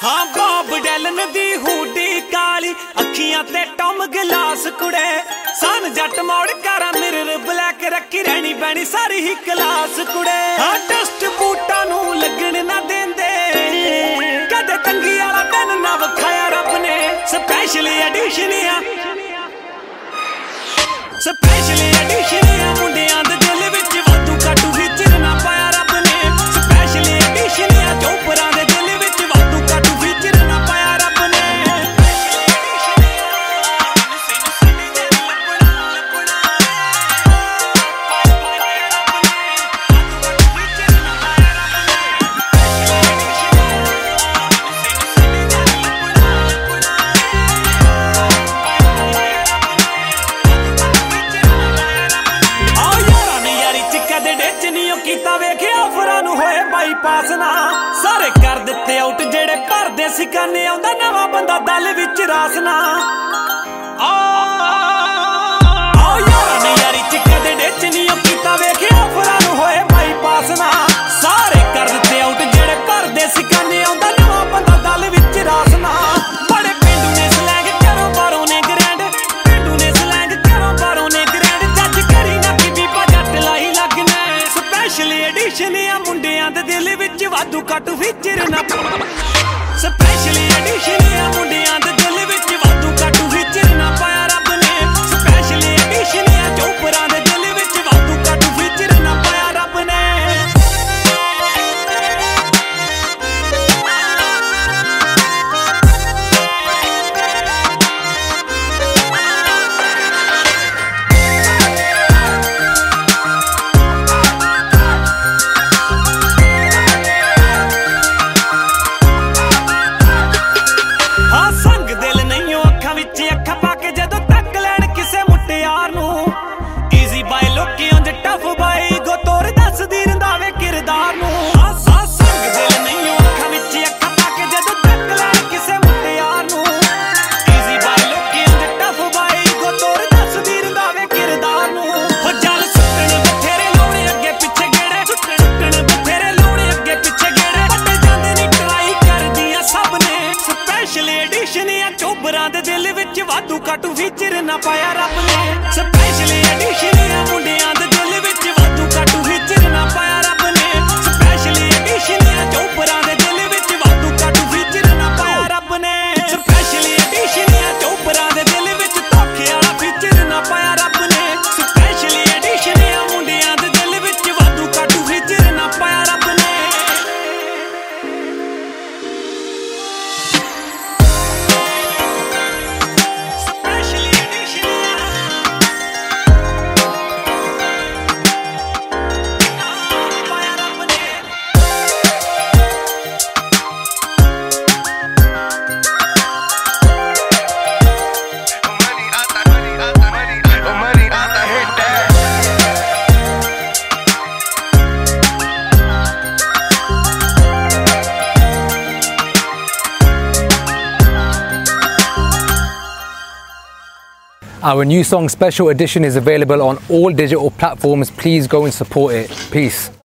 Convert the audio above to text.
हाँ Bob Dylan दी hoodie काली अखियां ते टॉम गिलास कुड़े सन जट मोड़ करा मिरर ब्लैक रखी रहनी पैनी सारी ही क्लास कुड़े हाँ डस्ट बूटा नू लगन ना देंदे कदे तंगी वाला दिन ना वखाया रब ने स्पेशल एडिशन स्पेशल एडिशन मुंडियां दे दिल विच वाधू काटू फीचर ना पाया रब ने स्पेशल एडिशन चोपरां दे दिल विच वाधू काटू फीचर ना पाया रब ने पास ना सारे कर दिते आउट जेड़े भरदे सिकाने आउंदा नवा बंदा दल विच रासना आओ यारा ने यारी च कदे डिच नहीं कीता वेखिया फरां नूं होए बाई पास ना सारे कर दिते आउट जेड़े भरदे सिकाने आउंदा नवा बंदा दल विच रासना बड़े पिंडू ने स्लैंग करो बारों ने ग्रैंड पिंडू ने स्लैंग करो बारों ने ग्रैंड जज करी ना बीबा जट लाई लगना स्पेशल एडिशन आ मुंडियां दे दिल विच वाधू काटू फीचर ना स्पेशल एडिशन आ मुंडियां दे दिल विच वाधू काटू फीचर ना पाया रब ने स्पेशल एडिशन आ चोपरां दे दिल विच वाधू काटू फीचर ना पाया रब ने चोबरां दे दिल विच वाधू काटू फीचर ना पाया रब ने स्पेशल एडिशन आ मुंडियां दे दिल विच वाधू काटू फीचर ना पाया रब ने स्पेशल एडिशन आ चोबरां दे दिल विच वाधू काटू फीचर ना पाया रब ने स्पेशल एडिशन आ चोबरां दे दिल विच धोखे वाला फीचर ना पाया रब ने स्पेशल एडिशन आ मुंडियां दे दिल विच वाधू काटू फीचर ना पाया रब ने Our new song Special Edition is available on all digital platforms. Please go and support it. Peace.